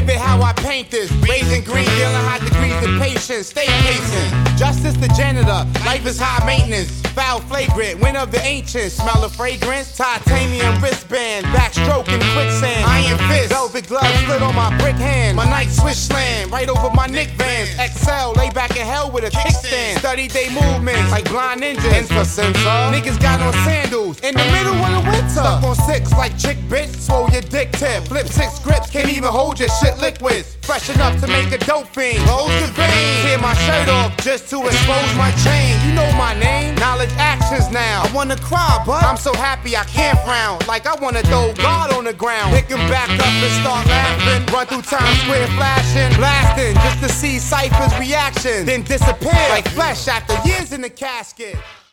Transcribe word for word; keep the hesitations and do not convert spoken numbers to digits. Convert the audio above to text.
Vivid how I paint this. Raising green, dealing high degrees of patience. Stay patient. Justice the janitor. Life is high maintenance. Foul flagrant. Wind of the ancients. Smell of fragrance. Titanium wristband. Backstroking quicksand. Iron fist. Velvet gloves split on my brick hand. My night switch slam. Right over my Nick Vans. Excel. Lay back in hell with a kickstand. Study day movements. Like blind ninjas. Infosensor. Niggas got on sandals. In the middle of the winter. Stuck on six like chick bitch. Swole your dick tip. Flip six grips. Can't even hold your shit liquids. Fresh enough to make a dope fiend. Close the veins. Tear my shirt off just to expose my chain. You know my name. Knowledge actions now. I wanna cry, but I'm so happy I can't frown. Like I wanna throw God on the ground. Pick him back up and start laughing. Run through Times Square flashing. Blasting just to see Cypher's reaction. Then disappear like flesh after years in the casket.